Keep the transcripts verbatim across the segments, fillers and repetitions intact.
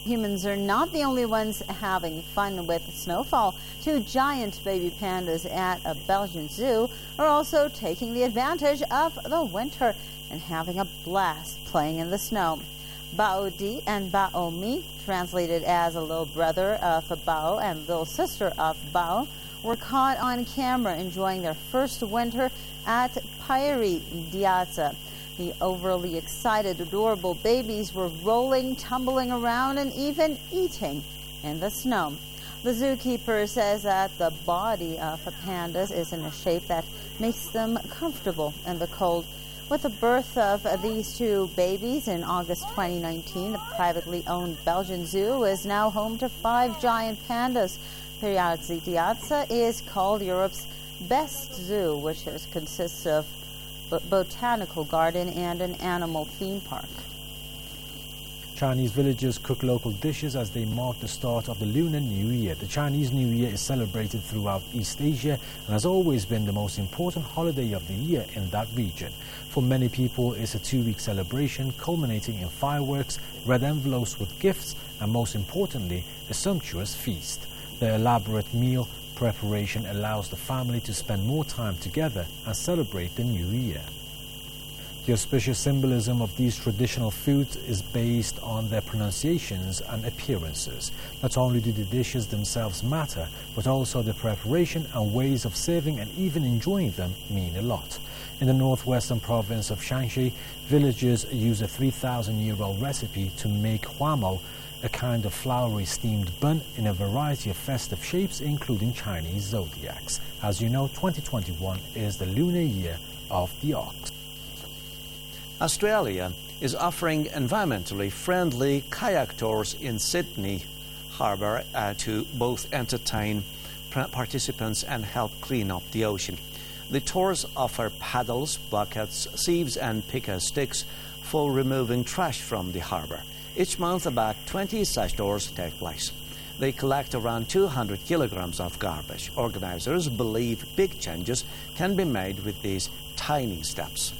humans are not the only ones having fun with snowfall. Two giant baby pandas at a Belgian zoo are also taking the advantage of the winter and having a blast playing in the snow. Bao Di and Bao Mi, translated as a little brother of Bao and little sister of Bao, were caught on camera enjoying their first winter at Pairi Diaza. The overly excited, adorable babies were rolling, tumbling around, and even eating in the snow. The zookeeper says that the body of the pandas is in a shape that makes them comfortable in the cold. With the birth of these two babies in August twenty nineteen, the privately owned Belgian zoo is now home to five giant pandas. Pairi Diaza is called Europe's best zoo, which is, consists of a botanical garden and an animal theme park. Chinese villagers cook local dishes as they mark the start of the Lunar New Year. The Chinese New Year is celebrated throughout East Asia and has always been the most important holiday of the year in that region. For many people, it's a two-week celebration culminating in fireworks, red envelopes with gifts, and most importantly, a sumptuous feast. The elaborate meal preparation allows the family to spend more time together and celebrate the new year. The auspicious symbolism of these traditional foods is based on their pronunciations and appearances. Not only do the dishes themselves matter, but also the preparation and ways of serving and even enjoying them mean a lot. In the northwestern province of Shanxi, villagers use a three thousand year old recipe to make huamo, a kind of floury steamed bun in a variety of festive shapes, including Chinese zodiacs. As you know, twenty twenty-one is the lunar year of the ox. Australia is offering environmentally friendly kayak tours in Sydney Harbour uh, to both entertain participants and help clean up the ocean. The tours offer paddles, buckets, sieves and picker sticks for removing trash from the harbour. Each month, about twenty such tours take place. They collect around two hundred kilograms of garbage. Organisers believe big changes can be made with these tiny steps.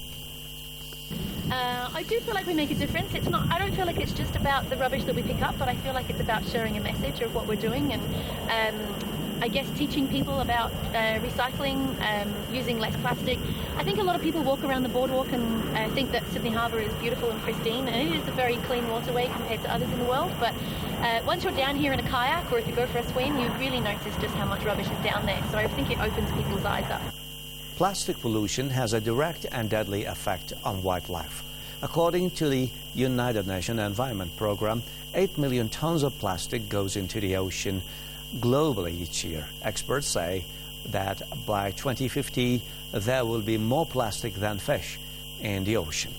Uh, I do feel like we make a difference. It's not. I don't feel like it's just about the rubbish that we pick up, but I feel like it's about sharing a message of what we're doing and um, I guess teaching people about uh, recycling, um, using less plastic. I think a lot of people walk around the boardwalk and uh, think that Sydney Harbour is beautiful and pristine, and it is a very clean waterway compared to others in the world. But uh, once you're down here in a kayak or if you go for a swim, you really notice just how much rubbish is down there. So I think it opens people's eyes up. Plastic pollution has a direct and deadly effect on wildlife. According to the United Nations Environment Programme, eight million tons of plastic goes into the ocean globally each year. Experts say that by twenty fifty, there will be more plastic than fish in the ocean.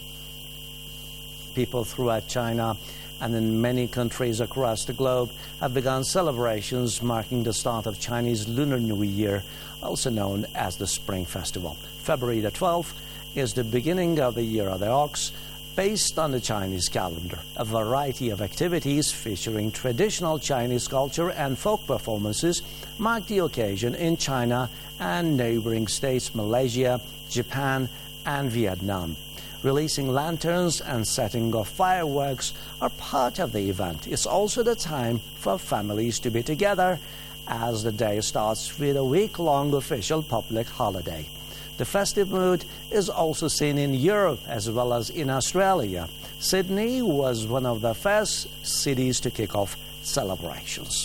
People throughout China and in many countries across the globe have begun celebrations marking the start of Chinese Lunar New Year, also known as the Spring Festival. February the twelfth is the beginning of the Year of the Ox, based on the Chinese calendar. A variety of activities featuring traditional Chinese culture and folk performances mark the occasion in China and neighboring states Malaysia, Japan, and Vietnam. Releasing lanterns and setting off fireworks are part of the event. It's also the time for families to be together as the day starts with a week-long official public holiday. The festive mood is also seen in Europe as well as in Australia. Sydney was one of the first cities to kick off celebrations.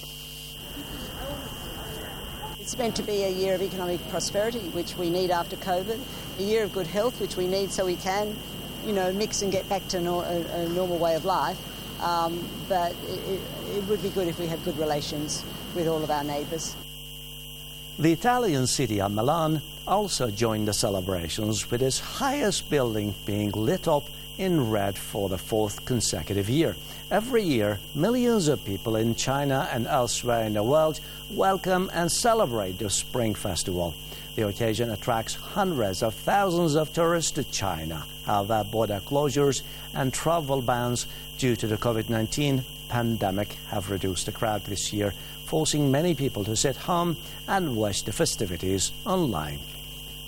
It's meant to be a year of economic prosperity, which we need after COVID, a year of good health, which we need so we can, you know, mix and get back to no, a, a normal way of life. Um, but it, it would be good if we had good relations with all of our neighbours. The Italian city of Milan also joined the celebrations, with its highest building being lit up in red for the fourth consecutive year. Every year, millions of people in China and elsewhere in the world welcome and celebrate the Spring Festival. The occasion attracts hundreds of thousands of tourists to China. However, border closures and travel bans due to the COVID nineteen pandemic have reduced the crowd this year, forcing many people to sit home and watch the festivities online.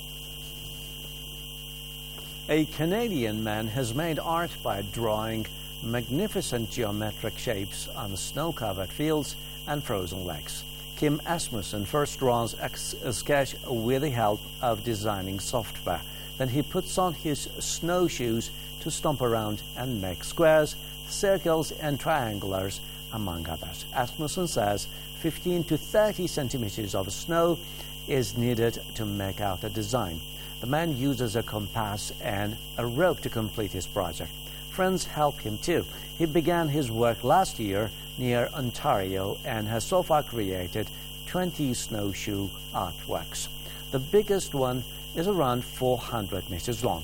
A Canadian man has made art by drawing magnificent geometric shapes on snow-covered fields and frozen lakes. Kim Asmussen first draws a sketch with the help of designing software. Then he puts on his snowshoes to stomp around and make squares, circles and triangulars, among others. Asmussen says fifteen to thirty centimeters of snow is needed to make out a design. The man uses a compass and a rope to complete his project. Friends help him too. He began his work last year near Ontario and has so far created twenty snowshoe artworks. The biggest one is around four hundred meters long.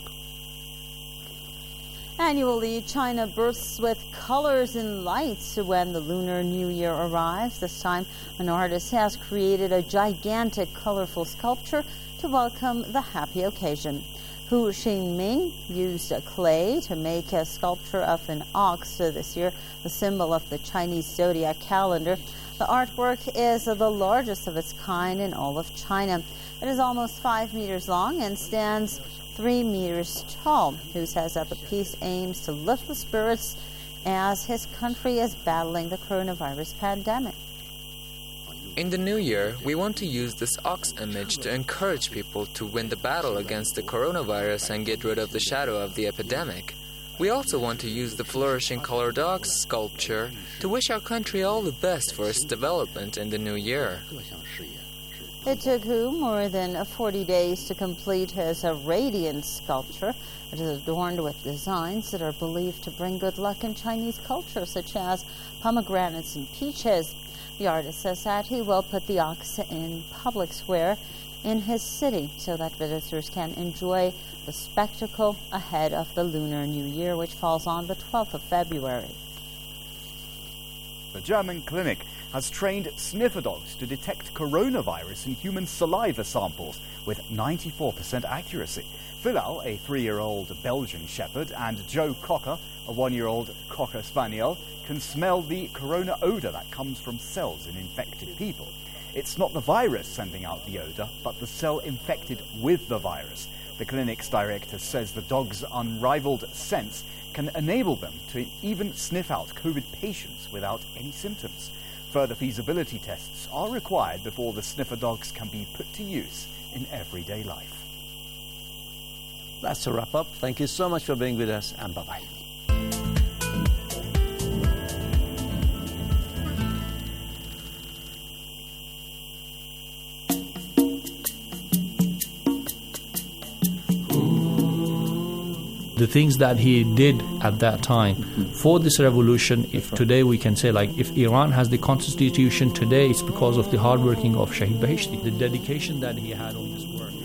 Annually, China bursts with colors and lights when the Lunar New Year arrives. This time, an artist has created a gigantic, colorful sculpture to welcome the happy occasion. Hu Xingming used clay to make a sculpture of an ox this year, the symbol of the Chinese zodiac calendar. The artwork is the largest of its kind in all of China. It is almost five meters long and stands three meters tall. Hu says that the piece aims to lift the spirits as his country is battling the coronavirus pandemic. In the new year, we want to use this ox image to encourage people to win the battle against the coronavirus and get rid of the shadow of the epidemic. We also want to use the flourishing colored ox sculpture to wish our country all the best for its development in the new year. It took Hu more than forty days to complete his radiant sculpture. It is adorned with designs that are believed to bring good luck in Chinese culture, such as pomegranates and peaches. The artist says that he will put the ox in public square in his city so that visitors can enjoy the spectacle ahead of the Lunar New Year, which falls on the twelfth of February. The German clinic has trained sniffer dogs to detect coronavirus in human saliva samples with ninety-four percent accuracy. Philal, a three-year-old Belgian shepherd, and Joe Cocker, a one-year-old Cocker Spaniel, can smell the corona odor that comes from cells in infected people. It's not the virus sending out the odor, but the cell infected with the virus. The clinic's director says the dog's unrivaled sense can enable them to even sniff out COVID patients without any symptoms. Further feasibility tests are required before the sniffer dogs can be put to use in everyday life. That's a wrap up. Thank you so much for being with us, and bye-bye. The things that he did at that time for this revolution, if today we can say, like, if Iran has the constitution today, it's because of the hard working of Shahid Beheshti, the dedication that he had on this work.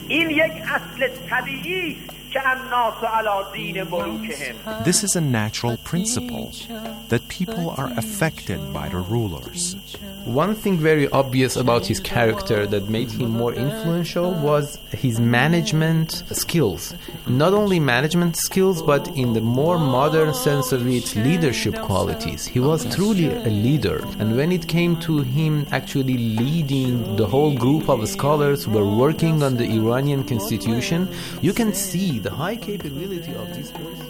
This is a natural principle, that people are affected by the rulers. One thing very obvious about his character that made him more influential was his management skills. Not only management skills, but in the more modern sense of it, leadership qualities. He was truly a leader. And when it came to him actually leading the whole group of scholars who were working on the Iranian constitution, you can see the high capability of this person.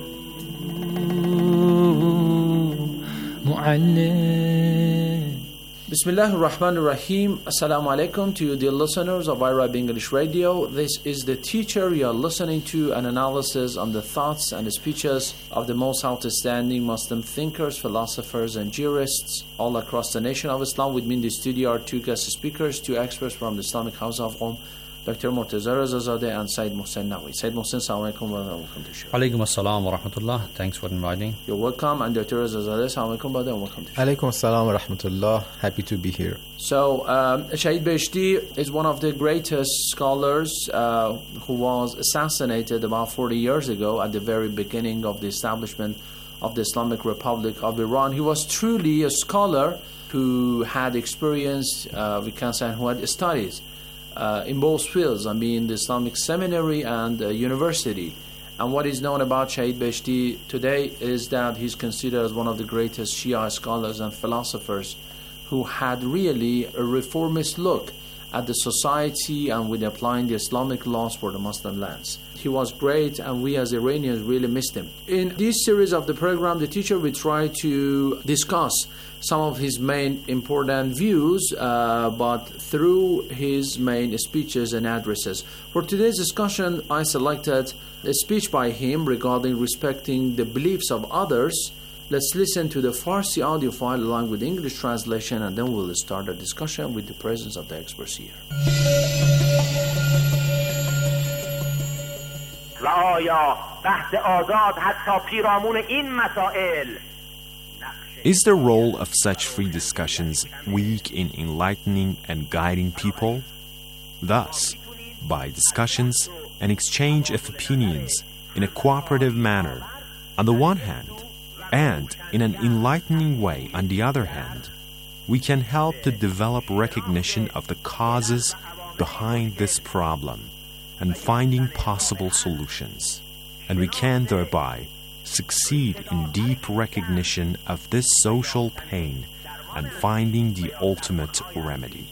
Bismillah ar-Rahman ar-Rahim. Assalamu alaikum to you, dear listeners of Arab English Radio. This is the teacher. You are listening to an analysis on the thoughts and the speeches of the most outstanding Muslim thinkers, philosophers, and jurists all across the nation of Islam. With me in the studio are two guest speakers, two experts from the Islamic House of Qom, Doctor Murtaza Rezazadeh and Said Mohsen Nawi. Said Mohsen, assalamu alaikum wa welcome to the show. Alaikum assalam wa rahmatullah. Thanks for inviting. You're welcome. And Doctor Rezazadeh, assalamu alaikum and welcome to the show. Alaikum assalam wa rahmatullah. Happy to be here. So, um, Shahid Beheshti is one of the greatest scholars uh, who was assassinated about forty years ago at the very beginning of the establishment of the Islamic Republic of Iran. He was truly a scholar who had experience, uh, we can say, and who had studies Uh, in both fields, I mean the Islamic seminary and uh, university. And what is known about Shahid Beheshti today is that he's considered as one of the greatest Shia scholars and philosophers who had really a reformist look at the society and with applying the Islamic laws for the Muslim lands. He was great, and we as Iranians really missed him. In this series of the program, the teacher will try to discuss some of his main important views, uh, but through his main speeches and addresses. For today's discussion, I selected a speech by him regarding respecting the beliefs of others. Let's listen to the Farsi audio file along with the English translation, and then we'll start a discussion with the presence of the experts here. و آیا بحث آزاد حتی پیرامون این مسائل Is the role of such free discussions weak in enlightening and guiding people? Thus, by discussions and exchange of opinions in a cooperative manner, on the one hand, and in an enlightening way on the other hand, we can help to develop recognition of the causes behind this problem and finding possible solutions. And we can thereby succeed in deep recognition of this social pain and finding the ultimate remedy.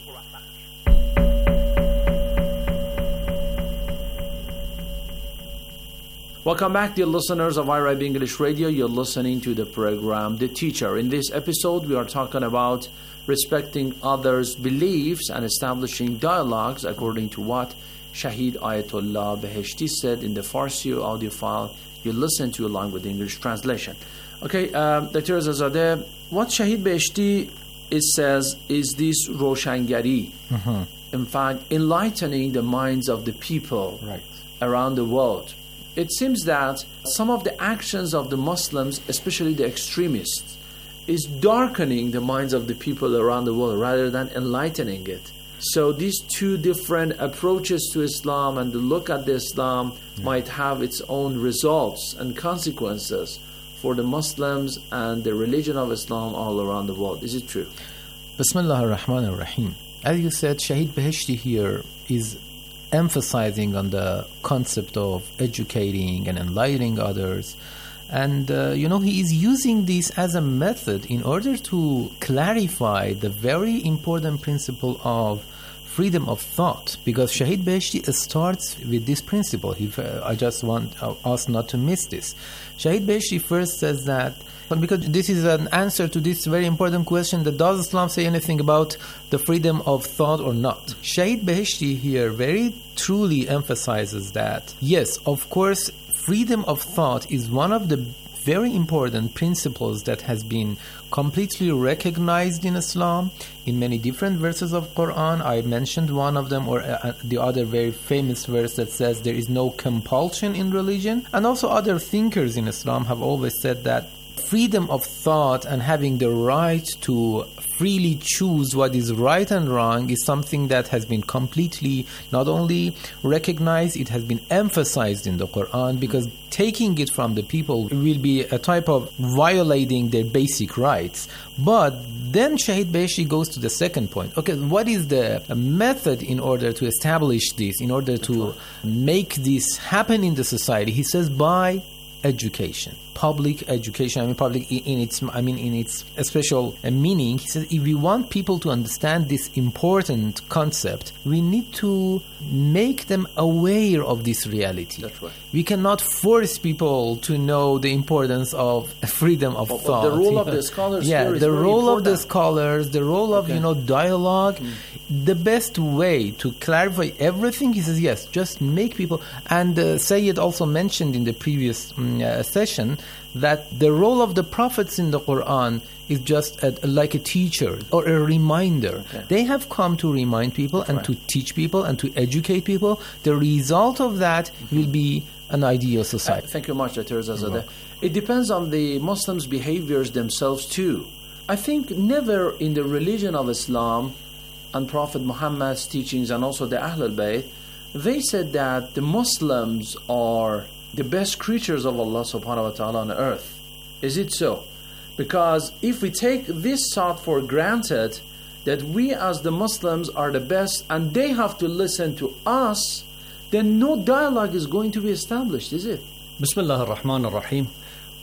Welcome back, dear listeners of iRibe English Radio. You're listening to the program The Teacher. In this episode, we are talking about respecting others' beliefs and establishing dialogues according to what Shahid Ayatollah Beheshti said in the Farsi audio file you listen to along with the English translation. Okay, um, Doctor Azadeh, what Shahid Beheshti is says is this Roshangari. Mm-hmm. In fact, enlightening the minds of the people right. around the world. It seems that some of the actions of the Muslims, especially the extremists, is darkening the minds of the people around the world rather than enlightening it. So these two different approaches to Islam and the look at the Islam yeah. might have its own results and consequences for the Muslims and the religion of Islam all around the world. Is it true? Bismillah ar-Rahman ar-Rahim. As you said, Shahid Beheshti here is emphasizing on the concept of educating and enlightening others. And, uh, you know, he is using this as a method in order to clarify the very important principle of freedom of thought. Because Shahid Beheshti starts with this principle. He, uh, I just want uh, us not to miss this. Shahid Beheshti first says that, because this is an answer to this very important question, that does Islam say anything about the freedom of thought or not? Shahid Beheshti here very truly emphasizes that, yes, of course, freedom of thought is one of the very important principles that has been completely recognized in Islam in many different verses of Quran. I mentioned one of them, or uh, the other very famous verse that says there is no compulsion in religion. And also other thinkers in Islam have always said that freedom of thought and having the right to freely choose what is right and wrong is something that has been completely not only recognized, it has been emphasized in the Quran, because taking it from the people will be a type of violating their basic rights. But then Shahid Beheshti goes to the second point. Okay, what is the method in order to establish this, in order to make this happen in the society? He says by education, public education. I mean, public in its, I mean, in its special meaning. He says, if we want people to understand this important concept, we need to make them aware of this reality. That's right. We cannot force people to know the importance of freedom of but, thought. But the role of the scholars. Yeah, here is the very role important. of the scholars, the role of okay. you know dialogue. Mm. The best way to clarify everything, he says, yes, just make people. And uh, Sayyid also mentioned in the previous um, uh, session that the role of the prophets in the Quran is just a, like a teacher or a reminder. Okay. They have come to remind people That's and right. to teach people and to educate people. The result of that mm-hmm. will be an ideal society. Uh, thank you much, Doctor Azadeh. It depends on the Muslims' behaviors themselves too. I think never in the religion of Islam and Prophet Muhammad's teachings and also the Ahlul Bayt, they said that the Muslims are the best creatures of Allah subhanahu wa ta'ala on earth. Is it so? Because if we take this thought for granted, that we as the Muslims are the best and they have to listen to us, then no dialogue is going to be established, is it? Bismillah ar-Rahman ar-Rahim.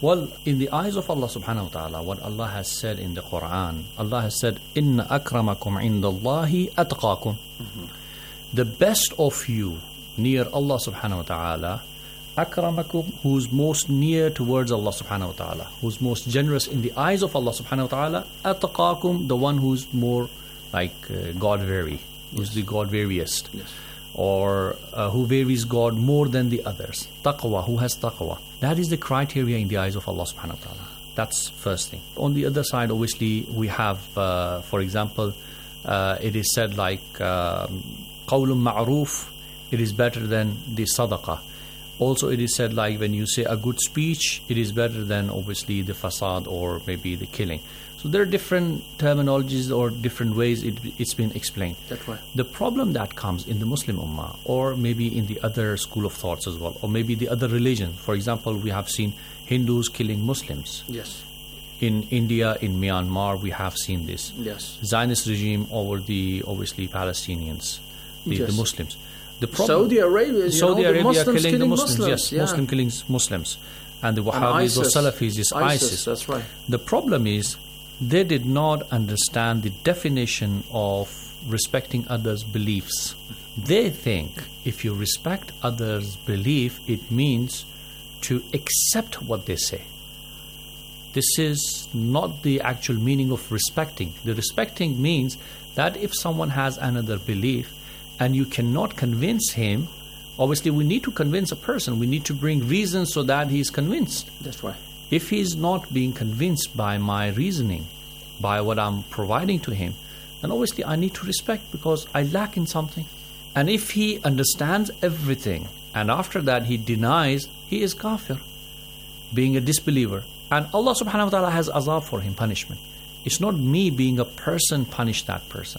Well, in the eyes of Allah subhanahu wa ta'ala, what Allah has said in the Quran, Allah has said, Inna akramakum indallahi atqakum. Mm-hmm. The best of you near Allah subhanahu wa ta'ala, akramakum, who's most near towards Allah subhanahu wa ta'ala, who's most generous in the eyes of Allah subhanahu wa ta'ala, atqakum, the one who's more like uh, God-weary, who's yes. the God-weariest. Yes. Or uh, who varies God more than the others. Taqwa, who has taqwa. That is the criteria in the eyes of Allah subhanahu wa ta'ala. That's first thing. On the other side, obviously, we have, uh, for example, uh, it is said like, qawlun ma'roof, it is better than the sadaqah. Also, it is said like when you say a good speech, it is better than obviously the fasad or maybe the killing. So there are different terminologies or different ways it, it's been explained. That's right. The problem that comes in the Muslim Ummah, or maybe in the other school of thoughts as well, or maybe the other religions. For example, we have seen Hindus killing Muslims. Yes. In India, in Myanmar, we have seen this. Yes. Zionist regime over the obviously Palestinians, the, yes. the Muslims. The problem, Saudi Arabia, Saudi know, Arabia Muslims killing, killing the Muslims, Muslims yes, yeah. Muslim killing Muslims, and the Wahhabis or Salafis is ISIS. ISIS. That's right. The problem is they did not understand the definition of respecting others' beliefs. They think if you respect others' belief, it means to accept what they say. This is not the actual meaning of respecting. The respecting means that if someone has another belief and you cannot convince him, obviously we need to convince a person. We need to bring reasons so that he is convinced. That's right. If he is not being convinced by my reasoning, by what I'm providing to him, then obviously I need to respect because I lack in something. And if he understands everything and after that he denies, he is kafir, being a disbeliever. And Allah subhanahu wa ta'ala has azab for him, punishment. It's not me being a person punish that person.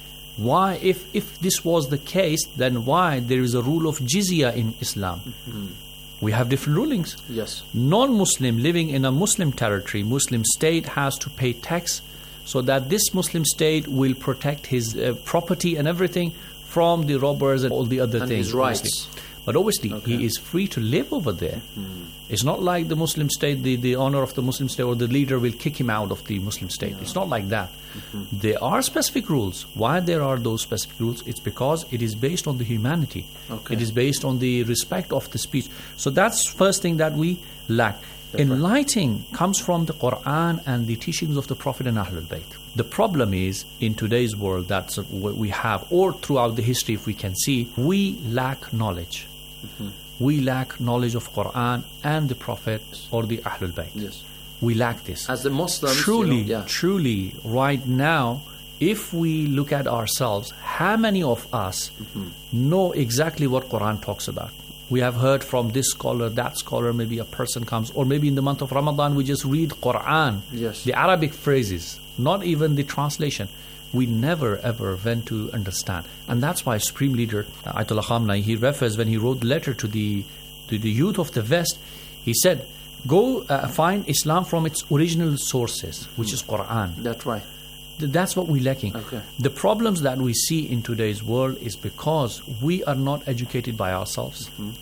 Why, if, if this was the case, then why there is a rule of jizya in Islam? Mm-hmm. We have different rulings. Yes. Non-Muslim living in a Muslim territory, Muslim state has to pay tax so that this Muslim state will protect his uh, property and everything from the robbers and all the other and things. His rights. Obviously. But obviously, okay. he is free to live over there. Mm-hmm. It's not like the Muslim state, the, the owner of the Muslim state or the leader will kick him out of the Muslim state. No. It's not like that. Mm-hmm. There are specific rules. Why there are those specific rules? It's because it is based on the humanity. Okay. It is based on the respect of the speech. So that's first thing that we lack. That's Enlightening right. comes from the Quran and the teachings of the Prophet and Ahlul Bayt. The problem is, in today's world, that's what we have, or throughout the history, if we can see, we lack knowledge. Mm-hmm. We lack knowledge of Quran and the Prophet or the Ahlul Bayt. Yes. We lack this. As the Muslims, truly, you know, yeah. truly, right now, if we look at ourselves, how many of us mm-hmm. know exactly what Quran talks about? We have heard from this scholar, that scholar, maybe a person comes, or maybe in the month of Ramadan, we just read Quran, yes. the Arabic phrases, not even the translation. We never ever went to understand. And that's why Supreme Leader Ayatollah Khamenei, he refers when he wrote the letter to the, to the youth of the West, he said, go uh, find Islam from its original sources, which is Quran. That's right. That's what we're lacking. Okay. The problems that we see in today's world is because we are not educated by ourselves. Mm-hmm.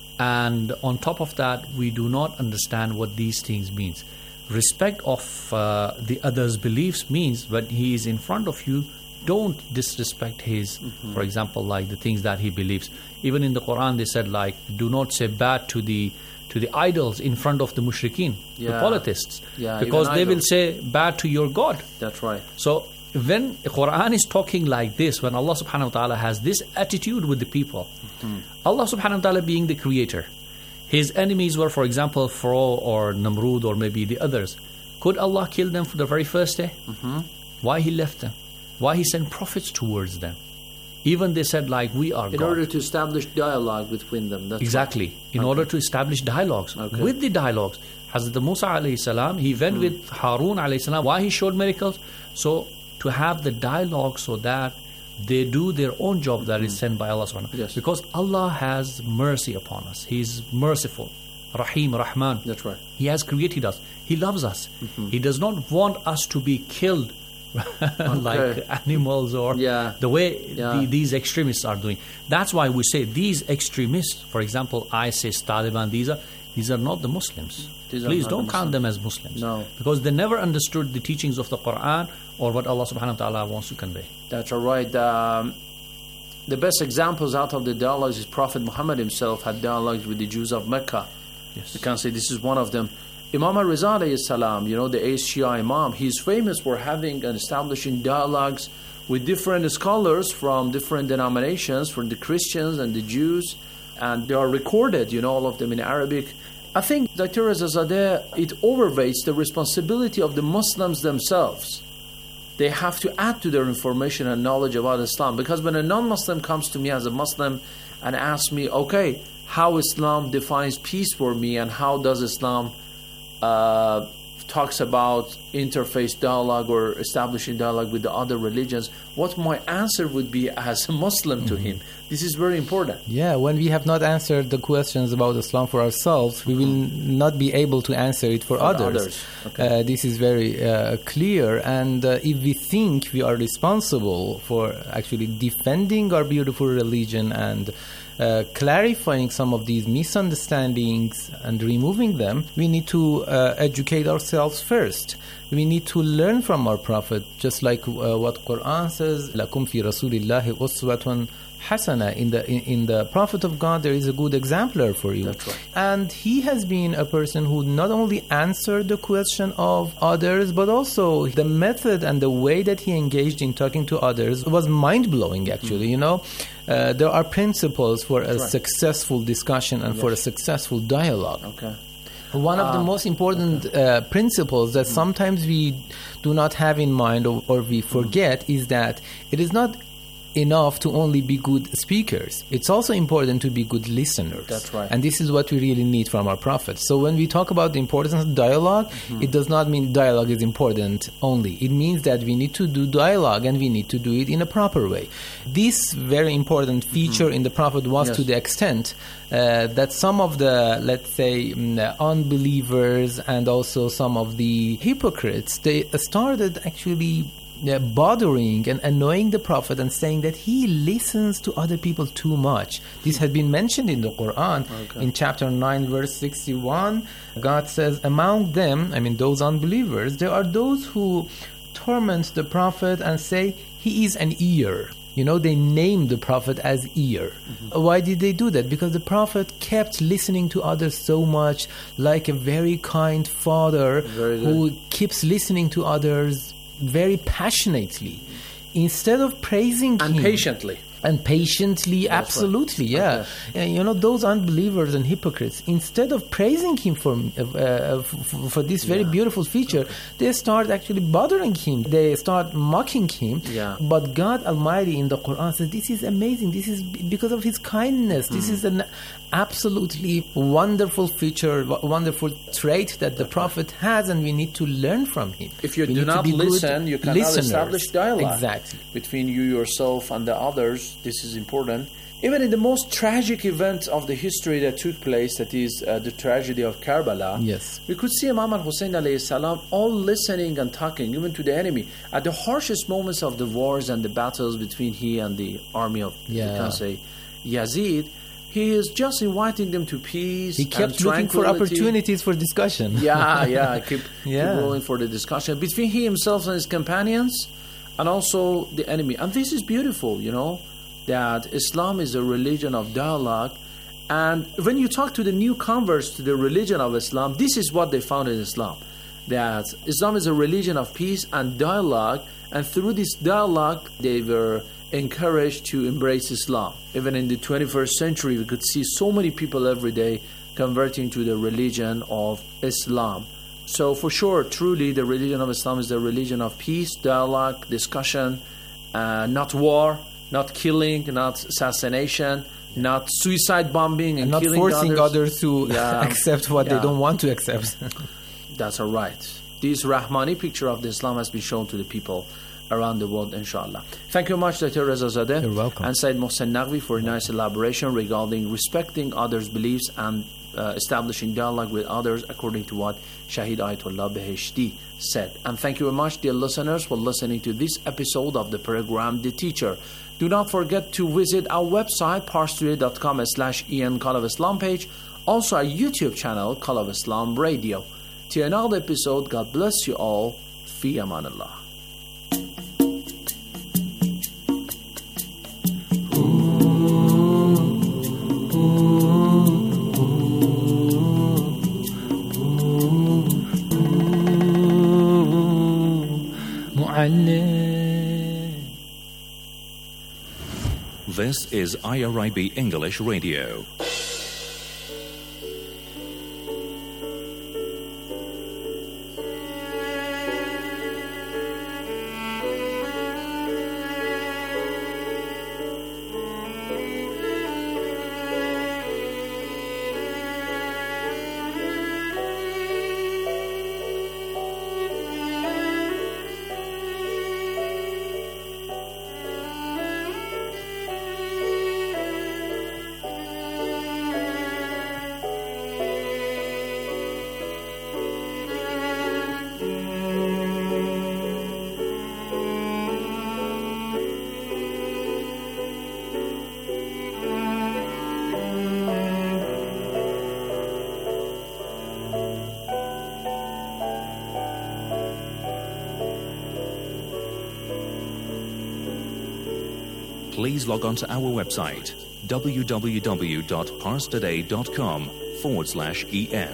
And on top of that, we do not understand what these things mean. Respect of uh, the other's beliefs means when he is in front of you, don't disrespect his, mm-hmm. for example, like the things that he believes. Even in the Quran, they said like, do not say bad to the to the idols in front of the mushrikeen, yeah. the polytheists, yeah, because they idols. will say bad to your God. That's right. So when the Quran is talking like this, when Allah subhanahu wa ta'ala has this attitude with the people, mm-hmm. Allah subhanahu wa ta'ala being the creator, his enemies were, for example, Pharaoh or Namrud or maybe the others. Could Allah kill them for the very first day? Mm-hmm. Why he left them? Why he sent prophets towards them? Even they said like, we are in God. order to establish dialogue between them. That's exactly. Right. In okay. order to establish dialogues. Okay. With the dialogues, Hazrat Musa alayhi salam, he went mm. with Harun alayhi salam. Why he showed miracles? So to have the dialogue so that they do their own job that mm. is sent by Allah subhanahu wa ta'ala. Yes. Because Allah has mercy upon us. He is merciful. Rahim, Rahman. That's right. He has created us. He loves us. Mm-hmm. He does not want us to be killed like okay. animals or yeah. the way yeah. the, these extremists are doing. That's why we say these extremists, for example, ISIS, Taliban, these are these are not the Muslims. These are Please not don't the count Muslims. them as Muslims. No. Because they never understood the teachings of the Quran or what Allah subhanahu wa ta'ala wants to convey. That's all right. Um, the best examples out of the dialogues is Prophet Muhammad himself had dialogues with the Jews of Mecca. Yes. You can say this is one of them. Imam al-Riza alayhi salam, you know, the eighth Shia Imam, he's famous for having and establishing dialogues with different scholars from different denominations, from the Christians and the Jews, and they are recorded, you know, all of them in Arabic. I think, Doctor Reza Zadeh, it overweights the responsibility of the Muslims themselves. They have to add to their information and knowledge about Islam, because when a non-Muslim comes to me as a Muslim and asks me, okay, how Islam defines peace for me and how does Islam uh, talks about interface dialogue or establishing dialogue with the other religions, what my answer would be as a Muslim mm-hmm. to him. This is very important. Yeah, when we have not answered the questions about Islam for ourselves, we will not be able to answer it for, for others. others. Okay. Uh, this is very uh, clear. And uh, if we think we are responsible for actually defending our beautiful religion and uh, clarifying some of these misunderstandings and removing them, we need to uh, educate ourselves first. We need to learn from our Prophet, just like uh, what Quran says, لَكُمْ فِي رَسُولِ اللَّهِ أُسْوَةٌ Hasana. In the in, in the Prophet of God, there is a good exemplar for you. That's right. And he has been a person who not only answered the question of others, but also the method and the way that he engaged in talking to others was mind-blowing, actually. Mm-hmm. You know, uh, there are principles for That's a right. successful discussion and yes. for a successful dialogue. Okay. One of the Uh, most important uh, principles that sometimes we do not have in mind or, or we forget is that it is not enough to only be good speakers. It's also important to be good listeners. That's right. And this is what we really need from our Prophet. So when we talk about the importance of dialogue, Mm-hmm. it does not mean dialogue is important only. It means that we need to do dialogue and we need to do it in a proper way. This very important feature Mm-hmm. in the Prophet was Yes. to the extent uh, that some of the, let's say, mm, unbelievers and also some of the hypocrites, they started actually Uh, bothering and annoying the Prophet and saying that he listens to other people too much. This has been mentioned in the Quran. Okay. In chapter nine, verse sixty-one, God says, among them, I mean those unbelievers, there are those who torment the Prophet and say, he is an ear. You know, they named the Prophet as ear. Mm-hmm. Why did they do that? Because the Prophet kept listening to others so much, like a very kind father who keeps listening to others very passionately, instead of praising and him. patiently. And patiently, That's absolutely, right. yeah. Okay. And, you know, those unbelievers and hypocrites, instead of praising him for uh, f- for this very Yeah. beautiful feature, okay. they start actually bothering him. They start mocking him. Yeah. But God Almighty in the Quran says, this is amazing. This is because of His kindness. Mm. This is an absolutely wonderful feature, w- wonderful trait that the Prophet has, and we need to learn from him. If you we do not listen, you cannot listeners. establish dialogue Exactly. between you yourself and the others. This is important. Even in the most tragic event of the history that took place, that is uh, the tragedy of Karbala, yes. we could see Imam al-Hussein alayhi salam all listening and talking, even to the enemy. At the harshest moments of the wars and the battles between he and the army of, yeah. you can say, Yazid, he is just inviting them to peace. He kept and looking for opportunities for discussion. Yeah, yeah, keep, yeah. keep rolling for the discussion between he himself and his companions, and also the enemy. And this is beautiful, you know, that Islam is a religion of dialogue. And when you talk to the new converts to the religion of Islam, this is what they found in Islam, that Islam is a religion of peace and dialogue, and through this dialogue they were encouraged to embrace Islam. Even in the twenty-first century, we could see so many people every day converting to the religion of Islam. So for sure, truly, the religion of Islam is the religion of peace, dialogue, discussion, uh, not war, not killing, not assassination, not suicide bombing and, and not killing forcing others, others to yeah. accept what yeah. they don't want to accept. That's all right. This Rahmani picture of the Islam has been shown to the people around the world, inshallah. Thank you much, Doctor Reza Zadeh. You're welcome. And Sayyid Mohsen Naqvi for a nice elaboration regarding respecting others' beliefs and uh, establishing dialogue with others according to what Shahid Ayatollah Beheshti said. And thank you very much, dear listeners, for listening to this episode of the program, The Teacher. Do not forget to visit our website, parstoday dot com slash Ian Call of Islam page. Also our YouTube channel, Call of Islam Radio. Till another episode, God bless you all. Fi aman Allah. This is I R I B English Radio. Please log on to our website, w w w dot pars today dot com forward slash en.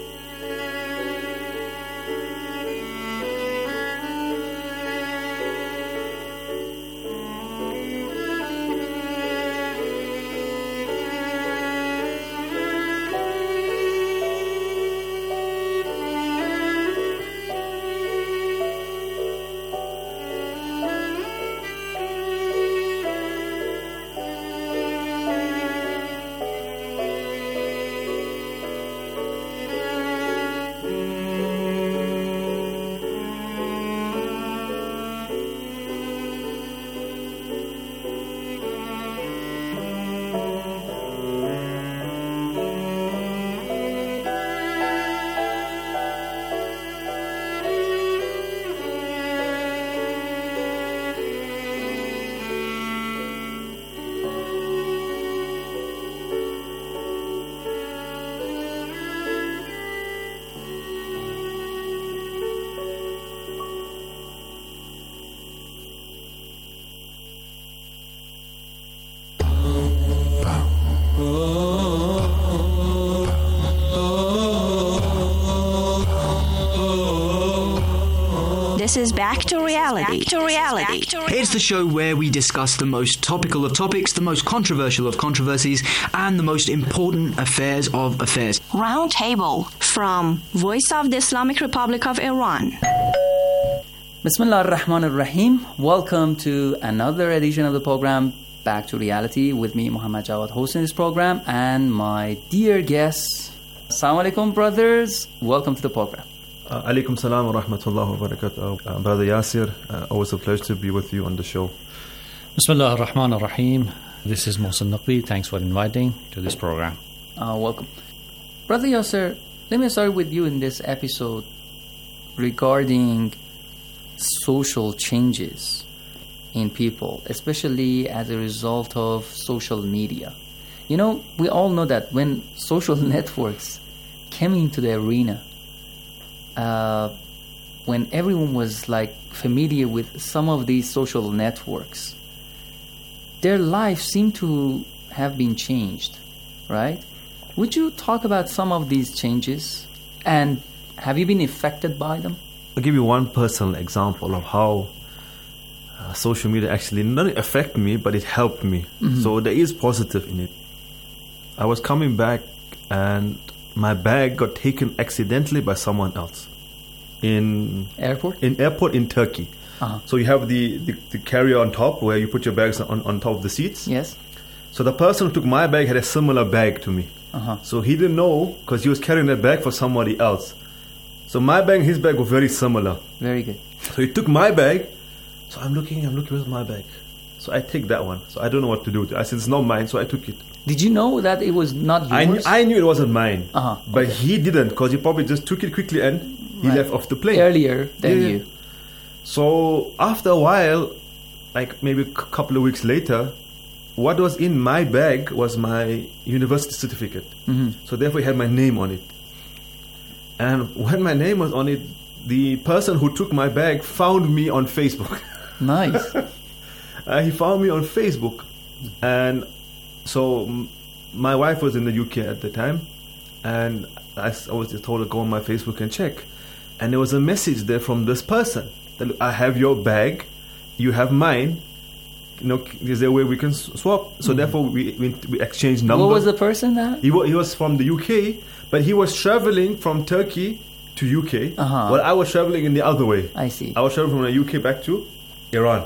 This is Back to Reality. Back to reality. Back to reality. It's the show where we discuss the most topical of topics, the most controversial of controversies, and the most important affairs of affairs. Roundtable from Voice of the Islamic Republic of Iran. Bismillah ar-Rahman ar-Rahim. Welcome to another edition of the program Back to Reality with me, Muhammad Jawad, hosting this program, and my dear guests. Assalamu alaikum, brothers. Welcome to the program. Uh, alaikum salam wa rahmatullahi wa barakatuh. Uh, Brother Yasir, uh, always a pleasure to be with you on the show. Bismillah ar-Rahman ar-Rahim. This is Mohsen Naqvi. Thanks for inviting to this program. Uh, welcome. Brother Yasir, let me start with you in this episode regarding social changes in people, especially as a result of social media. You know, we all know that when social networks came into the arena, uh, when everyone was like familiar with some of these social networks, their lives seem to have been changed, right? Would you talk about some of these changes, and have you been affected by them? I'll give you one personal example of how uh, social media actually not affected me, but it helped me. Mm-hmm. So there is positive in it. I was coming back and my bag got taken accidentally by someone else in airport. In airport in Turkey. Uh-huh. So you have the, the, the carrier on top where you put your bags on, on top of the seats. Yes. So the person who took my bag had a similar bag to me. Uh-huh. So he didn't know because he was carrying that bag for somebody else. So my bag and his bag were very similar. Very good. So he took my bag. So I'm looking, I'm looking, where's my bag? So I take that one. So I don't know what to do with it. I said, it's not mine, so I took it. Did you know that it was not yours? I, kn- I knew it wasn't mine. Uh-huh. But okay. he didn't, because he probably just took it quickly and he right. left off the plane. Earlier than yeah. you. So after a while, like maybe a c- couple of weeks later, what was in my bag was my university certificate. Mhm. So therefore, it had my name on it. And when my name was on it, the person who took my bag found me on Facebook. Nice. uh, he found me on Facebook. And so m- my wife was in the U K at the time. And I, s- I was just told to go on my Facebook and check. And there was a message there from this person. That I have your bag, you have mine. You know, is there a way we can s- swap? So Mhm. therefore, we, we we exchanged numbers. What was the person that? He, wa- he was from the U K, but he was traveling from Turkey to U K. Uh-huh. While I was traveling in the other way. I see. I was traveling from the U K back to Iran.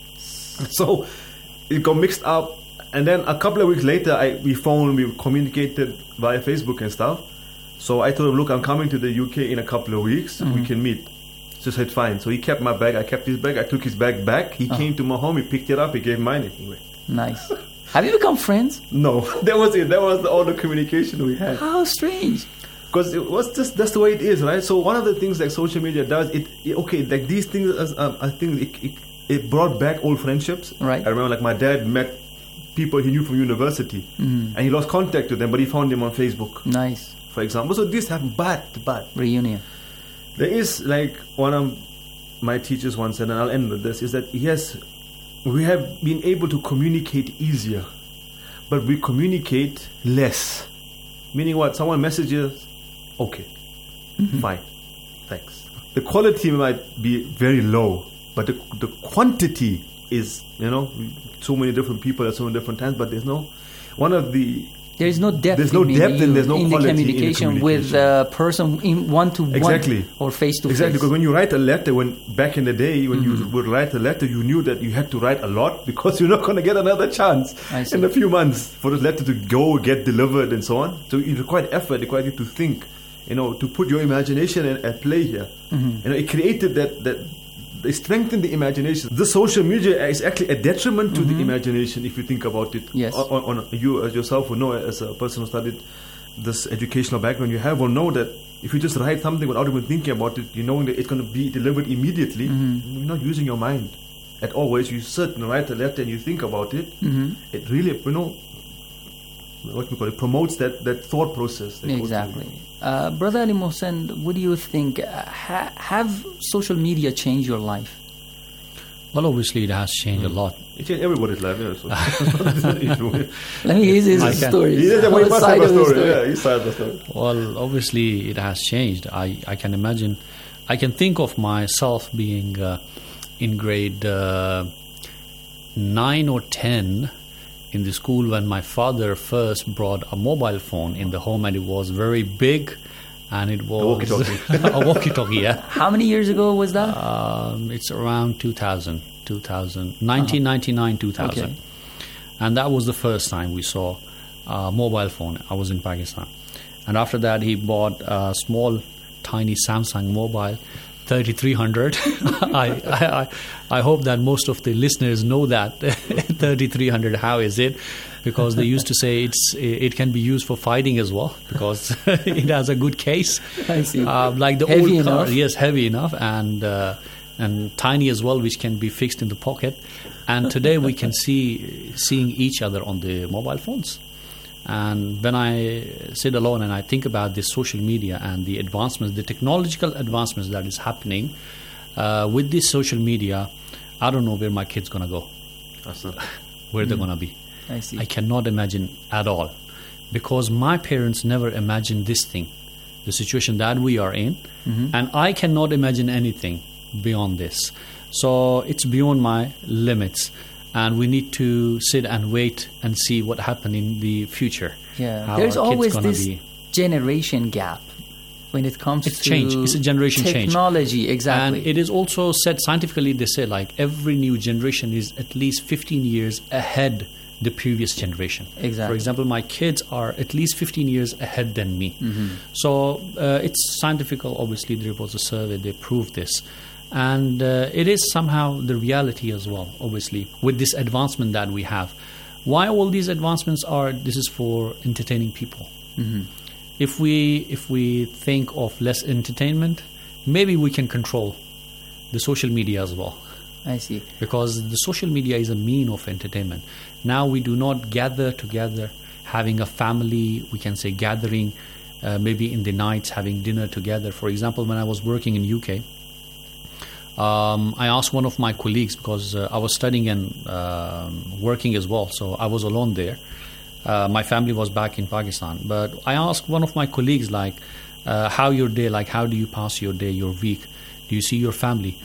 So it got mixed up, and then a couple of weeks later, I we phoned, we communicated via Facebook and stuff. So I told him, look, I'm coming to the U K in a couple of weeks. We Mhm. can meet. So he said, fine. So he kept my bag. I kept his bag. I took his bag back. He Uh-huh. came to my home. He picked it up. He gave mine anyway. Nice. Have you become friends? No, that was it. That was the, all the communication we had. How strange. Because it was just that's the way it is, right? So one of the things that social media does, it, it okay, like these things, as um, I think it, it it brought back old friendships. Right. I remember, like my dad met people he knew from university, Mhm. and he lost contact with them, but he found them on Facebook. Nice. For example, so this happened, but but Reunion. there is like one of my teachers once said, and I'll end with this: is that yes, we have been able to communicate easier, but we communicate less. Meaning what? Someone messages, okay, fine, thanks. The quality might be very low, but the, the quantity is, you know, so many different people at so many different times, but there's no, one of the, There is no depth. There's no in, depth and there's no in the quality in the communication with the person in one to one Exactly. or face to Exactly, face. because when you write a letter, when back in the day, when you would write a letter, you knew that you had to write a lot because you're not going to get another chance I see. in a few months for the letter to go, get delivered, and so on. So it required effort, it required you to think, you know, to put your imagination in, at play here. Mhm. You know, it created that that. They strengthen the imagination. The social media is actually a detriment to the imagination if you think about it. Yes. On, on, you as yourself will know, as a person who studied this educational background you have, will know that if you just write something without even thinking about it, you knowing that it's going to be delivered immediately, Mhm. you're not using your mind at all. Whereas you sit and write a letter and you think about it, Mhm. it really, you know, what we call it, promotes that, that thought process. That goes Exactly. Uh, Brother Ali Mohsen, what do you think? Uh, ha- have social media changed your life? Well, obviously, it has changed a lot. It changed everybody's life, yeah. So it's not an issue. Let me hear his I can- story. He doesn't His want side to of the story. story. Yeah, his side of the story. Well, obviously, it has changed. I, I can imagine, I can think of myself being uh, in grade uh, nine or ten in the school when my father first brought a mobile phone in the home, and it was very big, and it was walkie-talkie. a walkie-talkie. Yeah, How many years ago was that? um, it's around two thousand, two thousand, nineteen ninety-nine, two thousand, Okay. and that was the first time we saw a mobile phone. I was in Pakistan, and after that he bought a small, tiny Samsung mobile. thirty-three hundred. I, I I I hope that most of the listeners know that thirty-three hundred. How is it? Because they used to say it's it can be used for fighting as well because it has a good case. I see. Uh, like the Heavy old car, enough. yes, heavy enough and uh, and tiny as well, which can be fixed in the pocket. And today we can see seeing each other on the mobile phones. And when I sit alone and I think about this social media and the advancements, the technological advancements that is happening uh, with this social media, I don't know where my kid's gonna go, where they're Mm. gonna be. I see. I cannot imagine at all, because my parents never imagined this thing, the situation that we are in, Mhm. and I cannot imagine anything beyond this. So it's beyond my limits. And we need to sit and wait and see what happens in the future. Yeah, How there's our kids always gonna this be. generation gap when it comes It's to change. It's a generation change. technology. Exactly. And it is also said scientifically. They say like every new generation is at least fifteen years ahead the previous generation. Exactly. For example, my kids are at least fifteen years ahead than me. Mhm. So uh, it's scientific. Obviously, there was a survey. They proved this. And uh, it is somehow the reality as well, obviously, with this advancement that we have. Why all these advancements are, this is for entertaining people. Mhm. If we if we think of less entertainment, maybe we can control the social media as well. I see. Because the social media is a mean of entertainment. Now we do not gather together, having a family, we can say gathering, uh, maybe in the nights, having dinner together. For example, when I was working in U K, um, I asked one of my colleagues, because uh, I was studying and uh, working as well, so I was alone there. Uh, my family was back in Pakistan. But I asked one of my colleagues, like, uh, how your day, like, how do you pass your day, your week? Do you see your family?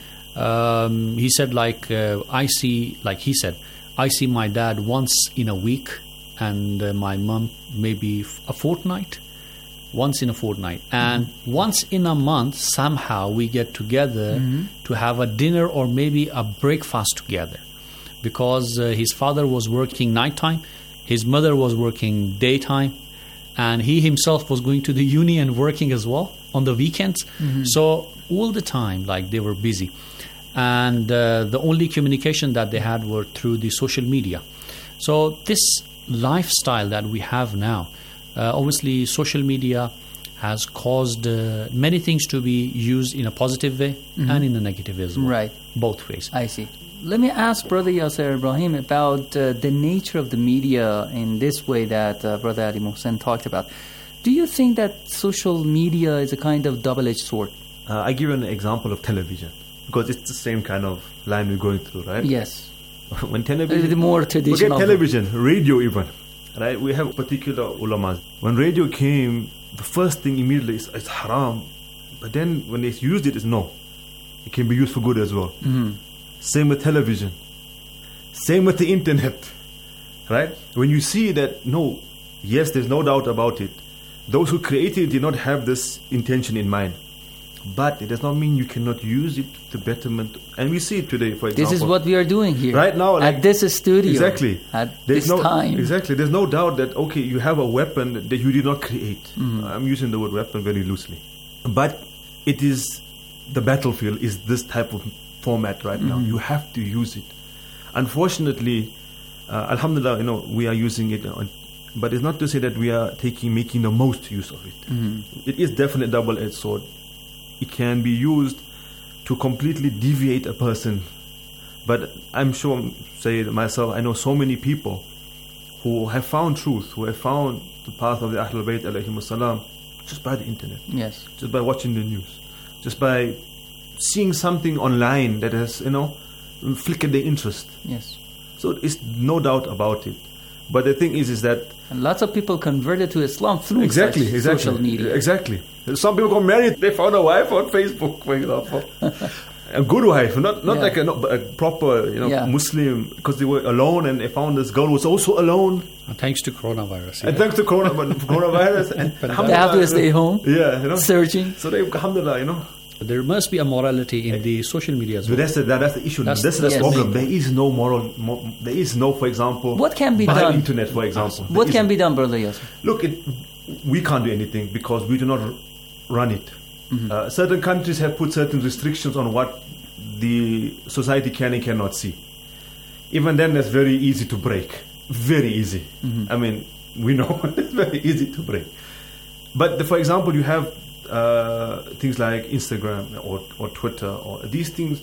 Um, he said, like, uh, I see, like he said, I see my dad once in a week, and uh, my mom maybe f- a fortnight, once in a fortnight. And mm-hmm. once in a month, somehow we get together mm-hmm. to have a dinner or maybe a breakfast together. Because uh, his father was working nighttime, his mother was working daytime, and he himself was going to the uni and working as well on the weekends. Mm-hmm. So all the time, like, they were busy. And uh, the only communication that they had were through the social media. So this lifestyle that we have now, uh, obviously social media has caused uh, many things to be used in a positive way mm-hmm. and in a negative way as well. Right. Both ways. I see. Let me ask Brother Yasser Ibrahim about uh, the nature of the media in this way that uh, Brother Ali Mohsen talked about. Do you think that social media is a kind of double-edged sword? Uh, I give you an example of television, because it's the same kind of line we're going through, right? Yes. When television, the more traditional. Forget television, radio even, right? We have particular ulamas. When radio came, the first thing immediately is it's haram, but then when they used it, it's no. It can be used for good as well. Mm-hmm. Same with television. Same with the internet, right? When you see that, no, yes, there's no doubt about it. Those who created it did not have this intention in mind. But it does not mean you cannot use it to betterment. And we see it today, for example. This is what we are doing here. Right now. Like, at this studio. Exactly. At There's this no, time. Exactly. There's no doubt that, okay, you have a weapon that you did not create. Mm-hmm. I'm using the word weapon very loosely. But it is, the battlefield is this type of format right mm-hmm. now. You have to use it. Unfortunately, uh, alhamdulillah, you know, we are using it on, but it's not to say that we are taking, making the most use of it. Mm-hmm. It is definitely a double-edged sword. It can be used to completely deviate a person. But I'm sure, say myself, I know so many people who have found truth, who have found the path of the Ahlul Bayt alayhimus salam just by the internet. Yes. Just by watching the news. Just by seeing something online that has, you know, flickered their interest. Yes. So it's no doubt about it. But the thing is, is that... And lots of people converted to Islam through exactly, such exactly, social media. Exactly. Some people got married, they found a wife on Facebook, for example. A good wife, not not Yeah. like a, not a proper, you know, Yeah. Muslim, because they were alone and they found this girl who was also alone. And thanks to coronavirus. And thanks to corona, coronavirus. And They have to stay home, yeah, you know, searching. So they, alhamdulillah, you know. There must be a morality in the social media as So well. that's the, that, that's the issue. That's- That's, the that's the problem. main There is no moral. Mo, there is no, for example, What can be behind done? internet, for example. What There can isn't. be done, Brother Yasser? Look, it, we can't do anything because we do not r- run it. Mm-hmm. Uh, certain countries have put certain restrictions on what the society can and cannot see. Even then, that's very easy to break. Very easy. Mm-hmm. I mean, we know it's very easy to break. But the, for example, you have uh, things like Instagram or, or Twitter or these things.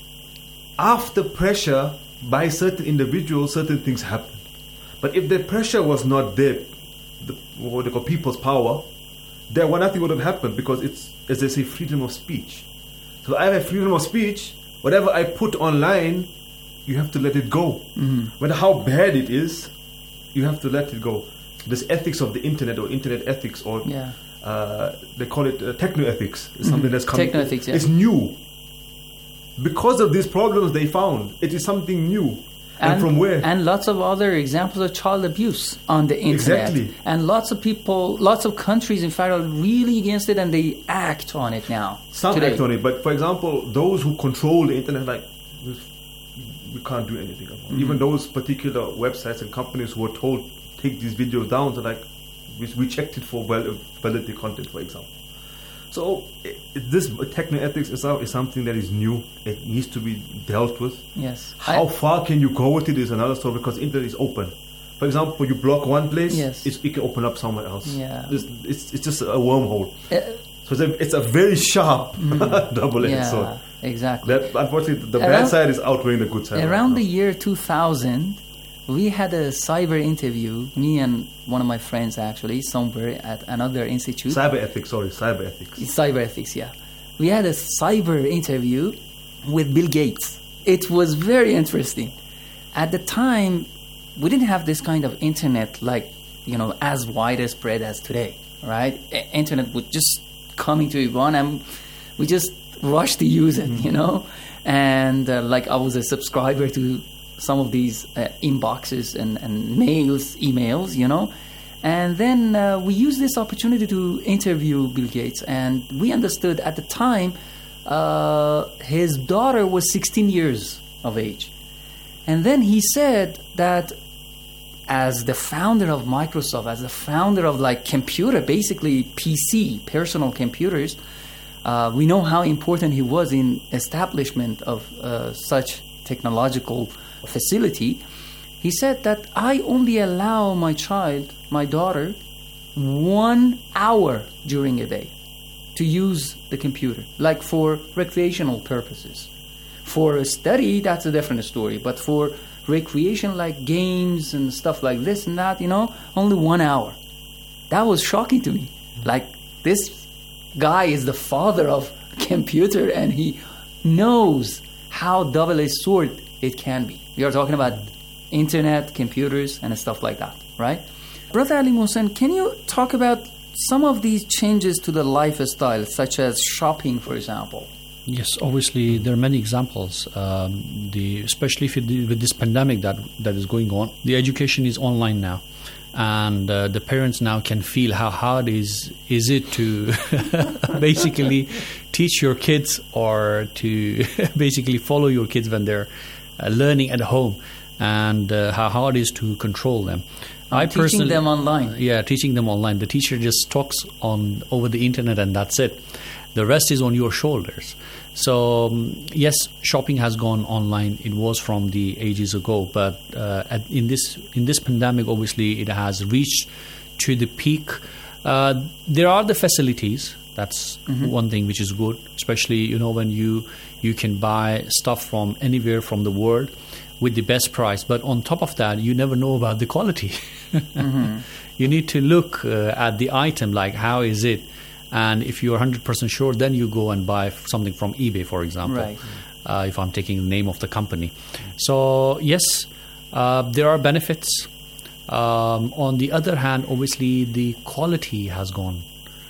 After pressure by certain individuals, certain things happen. But if the pressure was not there, the, what they call people's power, there well, nothing would have happened because it's, as they say, freedom of speech. So I have freedom of speech. Whatever I put online, you have to let it go. Mm-hmm. No matter how bad it is, you have to let it go. This ethics of the internet or internet ethics or Yeah. uh, they call it uh, techno-ethics. It's something that's coming. Techno-ethics, yeah. It's new. Because of these problems they found, it is something new. And, And, from where? and lots of other examples of child abuse on the internet. Exactly. And lots of people, lots of countries, in fact, are really against it and they act on it now. Some today. act on it, but for example, those who control the internet, like, we can't do anything about it. Mm-hmm. Even those particular websites and companies who were told take these videos down, so like, we, we checked it for val- validity content, for example. So i this techno-ethics itself is something that is new. It needs to be dealt with. Yes. How I- far can you go with it is another story because internet is open. For example, you block one place, Yes. it's, it can open up somewhere else. Yeah. It's, it's, it's just a wormhole. Uh, So it's a, it's a very sharp double-edged yeah. sword. Exactly. That, unfortunately, the Around- bad side is outweighing the good side. Around the year two thousand, we had a cyber interview, me and one of my friends actually, somewhere at another institute. Cyber ethics, sorry, cyber ethics. Cyber ethics, yeah. We had a cyber interview with Bill Gates. It was very interesting. At the time, we didn't have this kind of internet like, you know, as widespread as today, right? I- internet was just coming to Iran and we just rushed to use it, you know? And uh, like I was a subscriber to some of these uh, inboxes and, and mails, emails, you know. And then uh, we used this opportunity to interview Bill Gates. And we understood at the time uh, his daughter was sixteen years of age. And then he said that as the founder of Microsoft, as the founder of like computer, basically P C, personal computers, uh, we know how important he was in establishment of uh, such technological facility. He said that I only allow my child, my daughter, one hour during a day to use the computer, like for recreational purposes. For a study, that's a different story, but for recreation like games and stuff like this and that, you know, only one hour. That was shocking to me. Like, this guy is the father of computer and he knows how double-edged sword it can be. We are talking about internet, computers, and stuff like that, right? Brother Ali Mohsen, can you talk about some of these changes to the lifestyle, such as shopping, for example? Yes, obviously there are many examples. Um, the especially if it, with this pandemic that that is going on, the education is online now, and uh, the parents now can feel how hard is is it to basically teach your kids or to basically follow your kids when they're uh, learning at home, and uh, how hard it is to control them. I'm I teaching personally, them online. Yeah, teaching them online. The teacher just talks on over the internet, and that's it. The rest is on your shoulders. So um, yes, shopping has gone online. It was from the ages ago, but uh, at, in this in this pandemic, obviously, it has reached to the peak. Uh, there are the facilities. That's Mhm. one thing which is good, especially you know when you you can buy stuff from anywhere from the world with the best price. But on top of that, you never know about the quality. Mhm. You need to look uh, at the item, like how is it. And if you're one hundred percent sure, then you go and buy something from eBay, for example, Right. uh, if I'm taking the name of the company. So, yes, uh, there are benefits. Um, on the other hand, obviously, the quality has gone.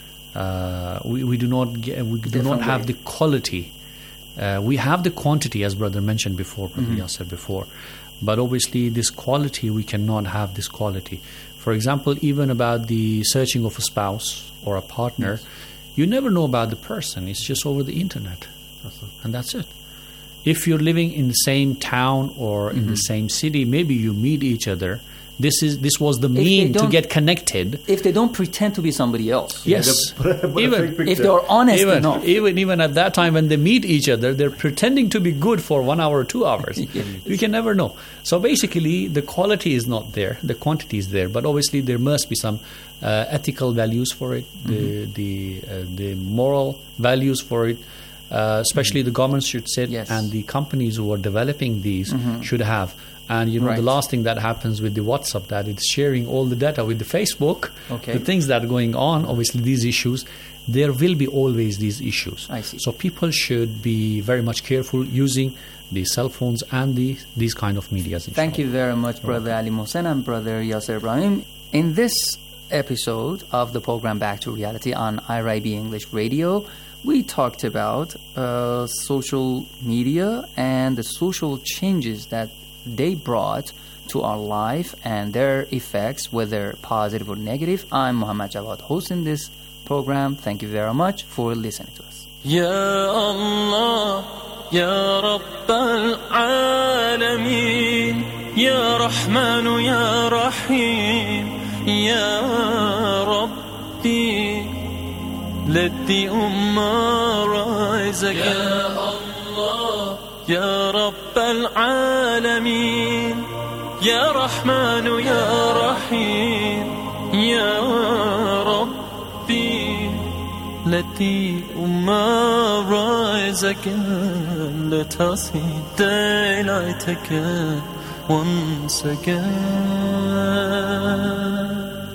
Uh, we, we do not get, we do not Different have way. the quality. Uh, we have the quantity, as brother mentioned before, Brother Mhm. Yasser before. But obviously, this quality, we cannot have this quality. For example, even about the searching of a spouse or a partner, you never know about the person. It's just over the internet. And that's it. If you're living in the same town or in the Mhm. same city, maybe you meet each other. This is this was the they mean to don't- get connected. If they don't pretend to be somebody else. Yes, even if they're honest even, enough. even even at that time when they meet each other, they're pretending to be good for one hour or two hours. You can never know. So basically, the quality is not there, the quantity is there, but obviously there must be some uh, ethical values for it, the the uh, the moral values for it. Uh, especially the governments should sit, and the companies who are developing these Mhm. should have. And you know, Right. the last thing that happens with the WhatsApp, that it's sharing all the data with the Facebook, Okay. the things that are going on, obviously these issues, there will be always these issues. I see. So people should be very much careful using the cell phones and the these kind of medias. Thank you very much, Brother Ali Mohsen and Brother Yasser Ibrahim. In this episode of the program Back to Reality on I R I B English Radio, we talked about uh, social media and the social changes that they brought to our life and their effects, whether positive or negative. I'm Muhammad Jawad hosting this program. Thank you very much for listening to us. يا الله يا رب العالمين يا رحمن يا رحيم يا ربي let the ummah rise again يا الله يا رب العالمين يا رحمن يا رحيم يا ربي Let the Ummah rise again. Let us see daylight again, once again.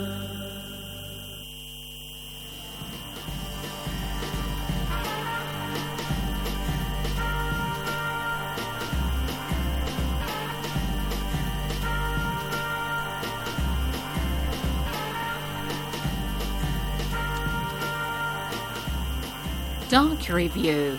Doc Review.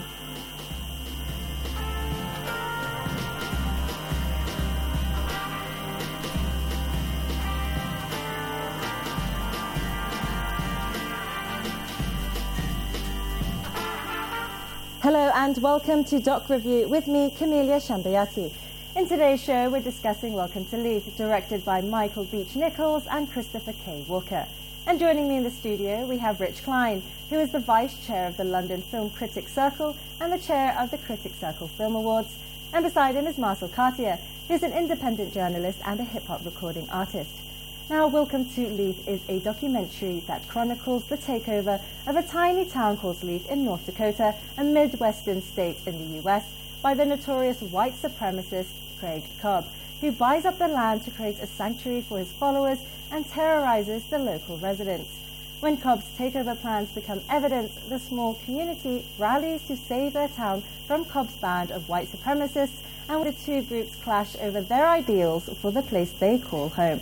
Hello and welcome to Doc Review with me, Camelia Shambayati. In today's show, we're discussing Welcome to Leith, directed by Michael Beach-Nichols and Christopher K. Walker. And joining me in the studio, we have Rich Klein, who is the Vice Chair of the London Film Critics Circle and the Chair of the Critics Circle Film Awards. And beside him is Marcel Cartier, who's an independent journalist and a hip-hop recording artist. Now, Welcome to Leith is a documentary that chronicles the takeover of a tiny town called Leith in North Dakota, a Midwestern state in the U S, by the notorious white supremacist Craig Cobb, who buys up the land to create a sanctuary for his followers and terrorizes the local residents. When Cobb's takeover plans become evident, the small community rallies to save their town from Cobb's band of white supremacists, and the two groups clash over their ideals for the place they call home.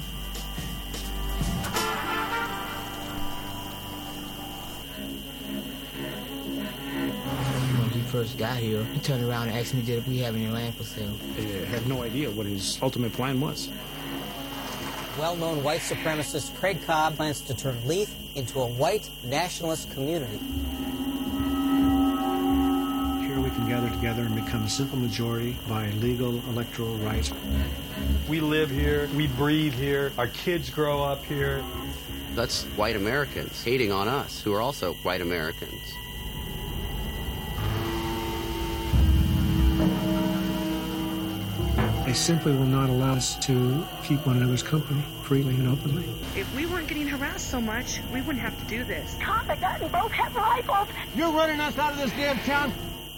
When he first got here, he turned around and asked me did we have any land for sale. I had no idea what his ultimate plan was. Well-known white supremacist Craig Cobb plans to turn Leith into a white nationalist community. Here we can gather together and become a simple majority by legal electoral rights. We live here, we breathe here, our kids grow up here. That's white Americans hating on us, who are also white Americans. They simply will not allow us to keep one another's company freely and openly. If we weren't getting harassed so much, we wouldn't have to do this. Tom, they got me both have rifles. You're running us out of this damn town.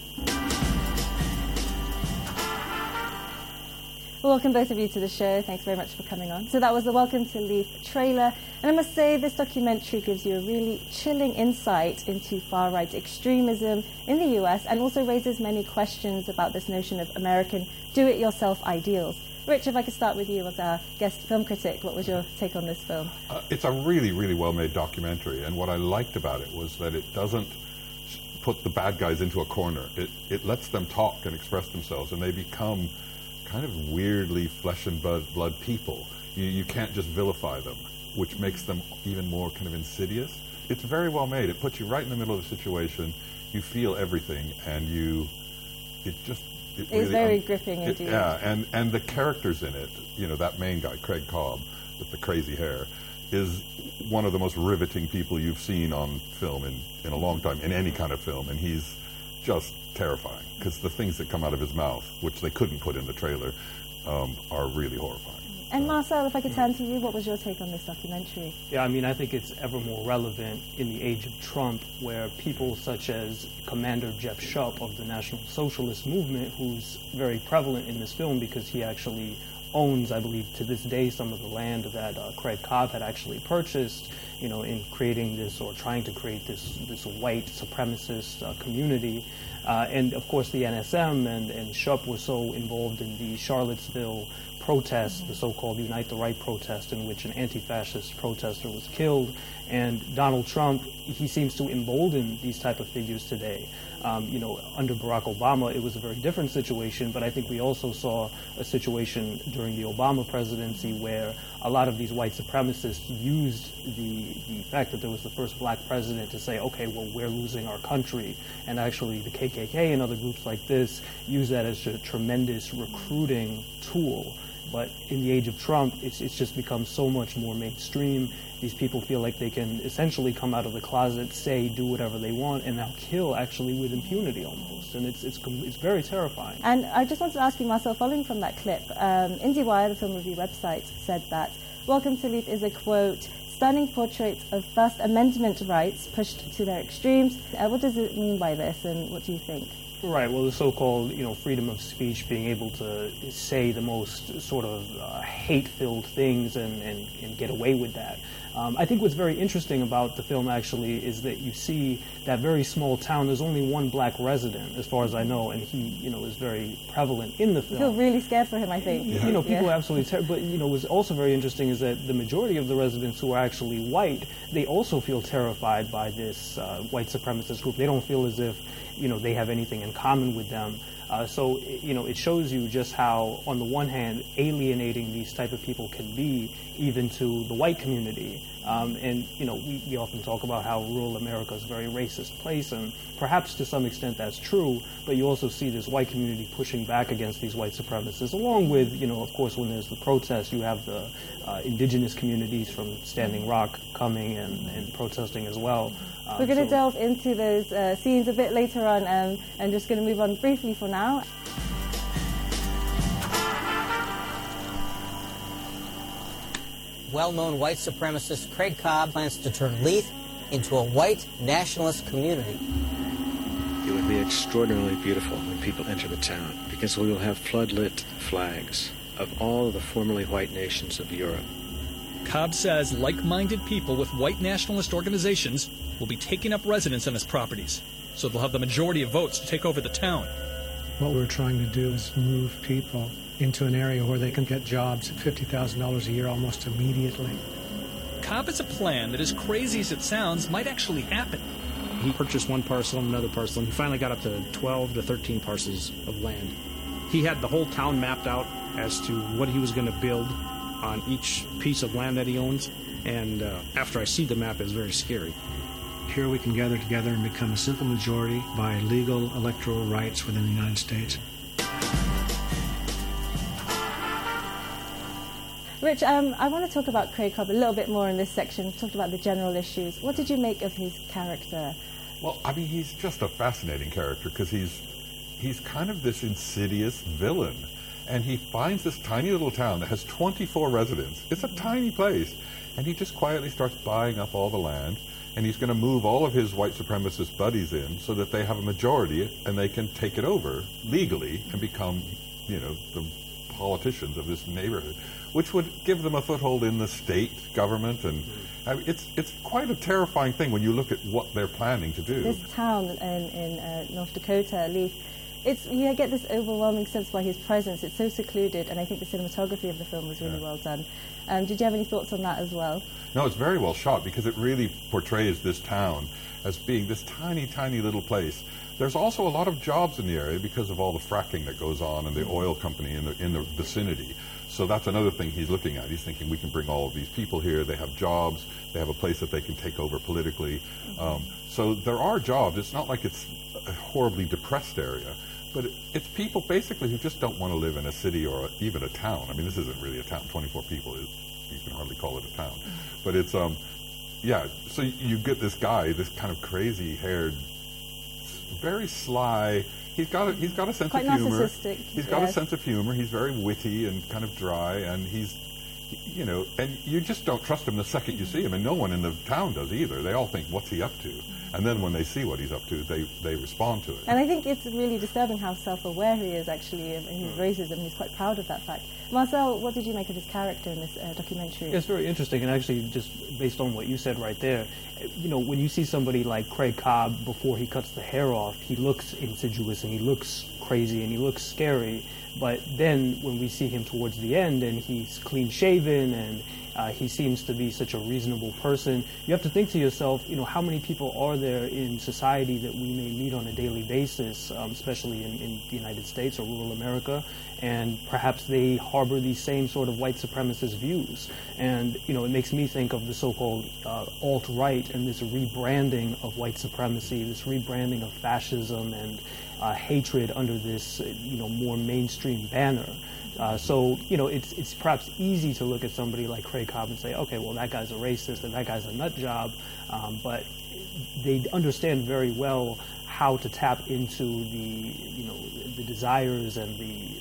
Welcome both of you to the show. Thanks very much for coming on. So that was the Welcome to Leith trailer. And I must say this documentary gives you a really chilling insight into far-right extremism in the U S and also raises many questions about this notion of American do-it-yourself ideals. Rich, if I could start with you as our guest film critic, what was your take on this film? Uh, it's a really, really well-made documentary, and what I liked about it was that it doesn't put the bad guys into a corner. It, it lets them talk and express themselves, and they become kind of weirdly flesh and blood, blood people. You, you can't just vilify them, which makes them even more kind of insidious. It's very well made. It puts you right in the middle of the situation. You feel everything, and you, it just... It It's really, very um, gripping it, indeed. Yeah, and, and the characters in it, you know, that main guy, Craig Cobb, with the crazy hair, is one of the most riveting people you've seen on film in, in a long time, in any kind of film, and he's just terrifying, because the things that come out of his mouth, which they couldn't put in the trailer, um, are really horrifying. And Marcel, if I could turn to you, what was your take on this documentary? Yeah, I mean, I think it's ever more relevant in the age of Trump, where people such as Commander Jeff Shupp of the National Socialist Movement, who's very prevalent in this film because he actually owns, I believe, to this day, some of the land that uh, Craig Cobb had actually purchased, you know, in creating this or trying to create this this white supremacist uh, community. Uh, and, of course, the N S M and, and Shupp were so involved in the Charlottesville protest, the so-called Unite the Right protest, in which an anti-fascist protester was killed. And Donald Trump, he seems to embolden these type of figures today. Um, you know, under Barack Obama, it was a very different situation, but I think we also saw a situation during the Obama presidency where a lot of these white supremacists used the, the fact that there was the first black president to say, okay, well, we're losing our country. And actually the K K K and other groups like this use that as a tremendous recruiting tool. But in the age of Trump, it's, it's just become so much more mainstream. These people feel like they can essentially come out of the closet, say, do whatever they want, and now kill actually with impunity almost. And it's it's it's very terrifying. And I just wanted to ask you, Marcel, following from that clip, um, IndieWire, the film review website, said that Welcome to Leith is a, quote, stunning portraits of First Amendment rights pushed to their extremes. Uh, what does it mean by this, and what do you think? Right. Well, the so-called, you know, freedom of speech, being able to say the most sort of uh, hate-filled things and, and, and get away with that. Um, I think what's very interesting about the film, actually, is that you see that very small town. There's only one black resident, as far as I know, and he, you know, is very prevalent in the film. I feel really scared for him, I think. You know, people yeah. are absolutely terrible. But, you know, what's also very interesting is that the majority of the residents who are actually white, they also feel terrified by this uh, white supremacist group. They don't feel as if, you know, they have anything in common with them. Uh, so, you know, it shows you just how, on the one hand, alienating these type of people can be, even to the white community. Um, and, you know, we, we often talk about how rural America is a very racist place, and perhaps to some extent that's true, but you also see this white community pushing back against these white supremacists, along with, you know, of course, when there's the protests, you have the uh, indigenous communities from Standing Rock coming and, and protesting as well. Um, We're going to so delve into those uh, scenes a bit later on, um, and just going to move on briefly for now. Well-known white supremacist Craig Cobb plans to turn Leith into a white nationalist community. It would be extraordinarily beautiful when people enter the town, because we will have flood-lit flags of all of the formerly white nations of Europe. Cobb says like-minded people with white nationalist organizations will be taking up residence on his properties, so they'll have the majority of votes to take over the town. What we're trying to do is move people into an area where they can get jobs at fifty thousand dollars a year almost immediately. Cobb has a plan that, as crazy as it sounds, might actually happen. He purchased one parcel and another parcel, and he finally got up to twelve to thirteen parcels of land. He had the whole town mapped out as to what he was going to build on each piece of land that he owns, and uh, after I see the map, it's very scary. Here we can gather together and become a simple majority by legal electoral rights within the United States. Rich, um, I want to talk about Craig Cobb a little bit more in this section. We've talked about the general issues. What did you make of his character? Well, I mean, he's just a fascinating character because he's he's kind of this insidious villain. And he finds this tiny little town that has twenty-four residents. It's a tiny place. And he just quietly starts buying up all the land. And he's going to move all of his white supremacist buddies in so that they have a majority and they can take it over legally and become, you know, the politicians of this neighborhood, which would give them a foothold in the state government. And I mean, it's it's quite a terrifying thing when you look at what they're planning to do. This town in, in uh, North Dakota, Leith, it's, you get this overwhelming sense by his presence. It's so secluded, and I think the cinematography of the film was really yeah. well done. Um, did you have any thoughts on that as well? No, it's very well shot because it really portrays this town as being this tiny, tiny little place. There's also a lot of jobs in the area because of all the fracking that goes on and the oil company in the in the vicinity. So that's another thing he's looking at. He's thinking we can bring all of these people here. They have jobs. They have a place that they can take over politically. Um, so there are jobs. It's not like it's a horribly depressed area. But it, it's people basically who just don't want to live in a city or a, even a town. I mean, this isn't really a town. twenty-four people, is, you can hardly call it a town. But it's, um, yeah, so you get this guy, this kind of crazy-haired, very sly. He's got a, he's got a sense Quite of humor. narcissistic. He's got yes. a sense of humor. He's very witty and kind of dry, and he's, you know, and you just don't trust him the second you see him, and no one in the town does either. They all think, what's he up to? And then when they see what he's up to, they, they respond to it. And I think it's really disturbing how self-aware he is, actually, of his racism. He's quite proud of that fact. Marcel, what did you make of his character in this uh, documentary? It's very interesting, and actually, just based on what you said right there, you know, when you see somebody like Craig Cobb before he cuts the hair off, he looks insidious and he looks crazy and he looks scary. But then when we see him towards the end and he's clean-shaven and uh, he seems to be such a reasonable person, you have to think to yourself, you know, how many people are there in society that we may meet on a daily basis, um, especially in, in the United States or rural America, and perhaps they harbor these same sort of white supremacist views. And, you know, it makes me think of the so-called uh, alt-right and this rebranding of white supremacy, this rebranding of fascism and uh, hatred under this, uh, you know, more mainstream banner. Uh, so, you know, it's it's perhaps easy to look at somebody like Craig Cobb and say, okay, well, that guy's a racist and that guy's a nut job, um, but they understand very well how to tap into the, you know, the desires and the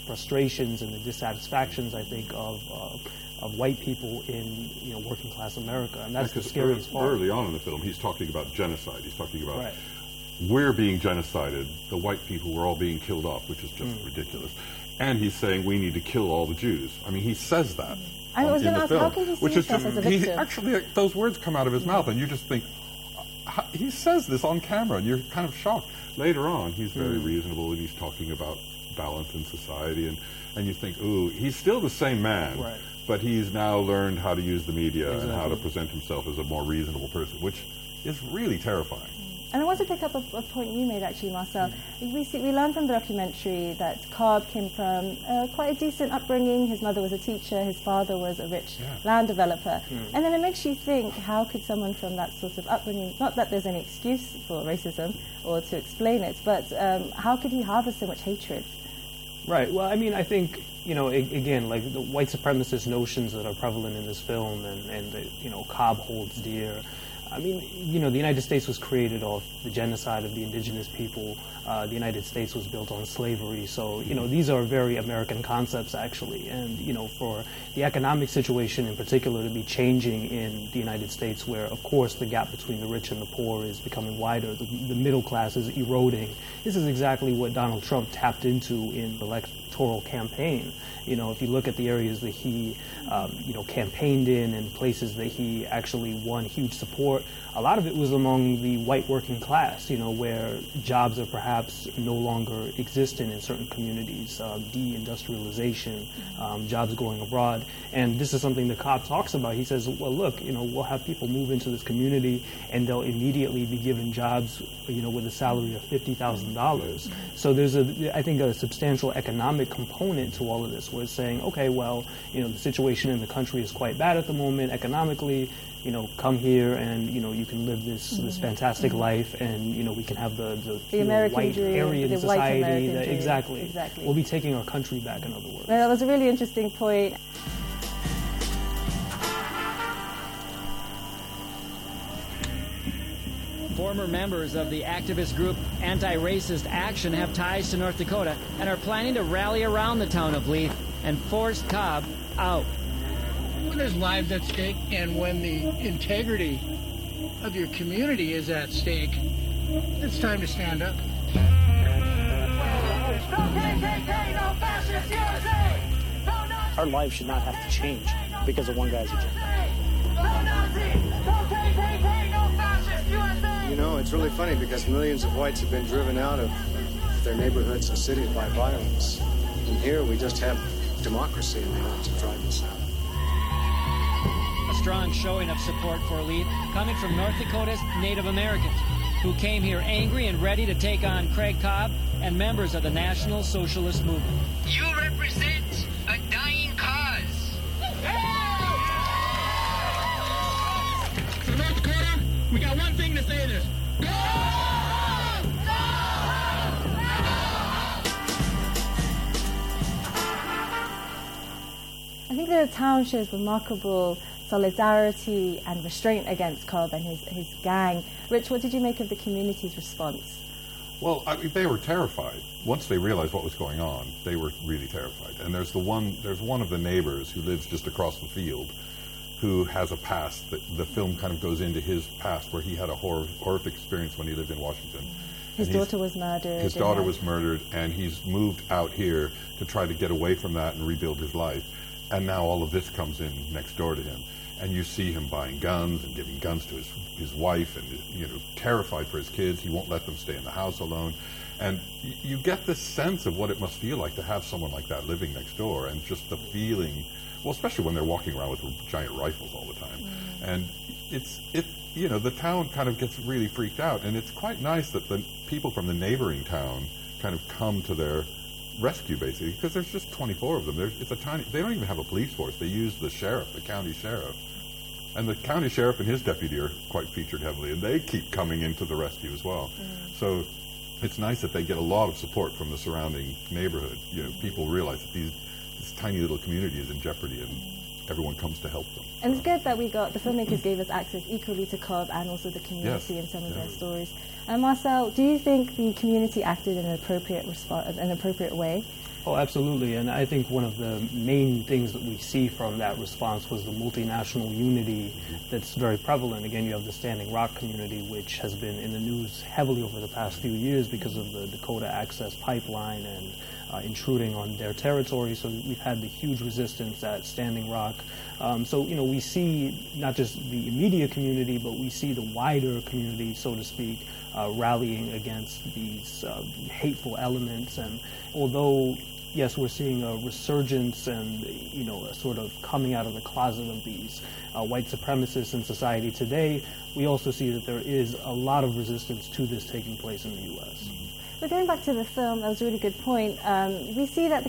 frustrations and the dissatisfactions, I think, of uh, of white people in you know working class America, and that's the scariest part. Early on in the film, he's talking about genocide. He's talking about right. we're being genocided. The white people were all being killed off, which is just mm. ridiculous. And he's saying we need to kill all the Jews. I mean, he says that. I was going to ask, film, how can he see which is himself just, as a victim? He, actually, like, those words come out of his mm. mouth, and you just think, uh, he says this on camera, and you're kind of shocked. Later on, he's very mm. reasonable, and he's talking about balance in society, and, and you think, ooh, he's still the same man, right. but he's now learned how to use the media exactly. and how to present himself as a more reasonable person, which is really terrifying. And I want to pick up a, a point you made, actually, Marcel. Mm. We see, we learned from the documentary that Cobb came from uh, quite a decent upbringing. His mother was a teacher, his father was a rich yeah. land developer. Mm. And then it makes you think, how could someone from that sort of upbringing, not that there's any excuse for racism or to explain it, but um, how could he harbor so much hatred? Right. Well, I mean, I think, you know, I- again, like the white supremacist notions that are prevalent in this film and, and that, you know, Cobb holds dear. I mean, you know, the United States was created off the genocide of the indigenous people. Uh, the United States was built on slavery. So, you know, these are very American concepts, actually. And, you know, for the economic situation in particular to be changing in the United States, where, of course, the gap between the rich and the poor is becoming wider, the, the middle class is eroding. This is exactly what Donald Trump tapped into in the electoral campaign. You know, if you look at the areas that he, um, you know, campaigned in and places that he actually won huge support, a lot of it was among the white working class, you know, where jobs are perhaps no longer existent in certain communities, uh, deindustrialization, um, jobs going abroad. And this is something that Cobb talks about. He says, well, look, you know, we'll have people move into this community and they'll immediately be given jobs, you know, with a salary of fifty thousand dollars. So there's, a, I think, a substantial economic component to all of this, where it's saying, okay, well, you know, the situation in the country is quite bad at the moment economically. You know, come here and, you know, you can live this mm-hmm. this fantastic mm-hmm. life, and, you know, we can have the, the, the you American know, white dream, Aryan the society. white American that, dream. Exactly. Exactly. We'll be taking our country back, in other words. Well, that was a really interesting point. Former members of the activist group Anti-Racist Action have ties to North Dakota and are planning to rally around the town of Leith and force Cobb out. When there's lives at stake and when the integrity of your community is at stake, it's time to stand up. Our lives should not have to change because of one guy's agenda. You know, it's really funny because millions of whites have been driven out of their neighborhoods and cities by violence. And here we just have democracy and they want to drive us out. A strong showing of support for Leith coming from North Dakota's Native Americans, who came here angry and ready to take on Craig Cobb and members of the National Socialist Movement. You represent a dying cause. So North Dakota, we got one thing to say to this. Go! I think the town shows remarkable solidarity and restraint against Cobb and his, his gang. Rich, what did you make of the community's response? Well, I mean, they were terrified. Once they realized what was going on, they were really terrified. And there's the one, there's one of the neighbors who lives just across the field who has a past. That the film kind of goes into his past, where he had a horror, horrific experience when he lived in Washington. His daughter was murdered. His daughter was murdered, and he's moved out here to try to get away from that and rebuild his life. And now all of this comes in next door to him. And you see him buying guns and giving guns to his, his wife, and, you know, terrified for his kids. He won't let them stay in the house alone. And y- you get this sense of what it must feel like to have someone like that living next door, and just the feeling, well, especially when they're walking around with giant rifles all the time. Mm. And it's, it, you know, the town kind of gets really freaked out. And it's quite nice that the people from the neighboring town kind of come to their rescue, basically, because there's just twenty-four of them. There's, it's a tiny, they don't even have a police force. They use the sheriff, the county sheriff. And the county sheriff and his deputy are quite featured heavily, and they keep coming into the rescue as well. Mm. So it's nice that they get a lot of support from the surrounding neighborhood. You know, people realize that these, this tiny little community is in jeopardy, and everyone comes to help them. And it's good that we got, the filmmakers gave us access equally to Cobb and also the community Yes. and some of Yeah. their stories. And Marcel, do you think the community acted in an appropriate response, an appropriate way? Oh, absolutely. And I think one of the main things that we see from that response was the multinational unity that's very prevalent. Again, you have the Standing Rock community, which has been in the news heavily over the past few years because of the Dakota Access Pipeline and uh, intruding on their territory. So we've had the huge resistance at Standing Rock. Um, so, you know, we see not just the immediate community, but we see the wider community, so to speak, uh, rallying against these uh, hateful elements. And although, yes, we're seeing a resurgence and, you know, a sort of coming out of the closet of these uh, white supremacists in society today, we also see that there is a lot of resistance to this taking place in the U S. But going back to the film, that was a really good point. Um, we see that the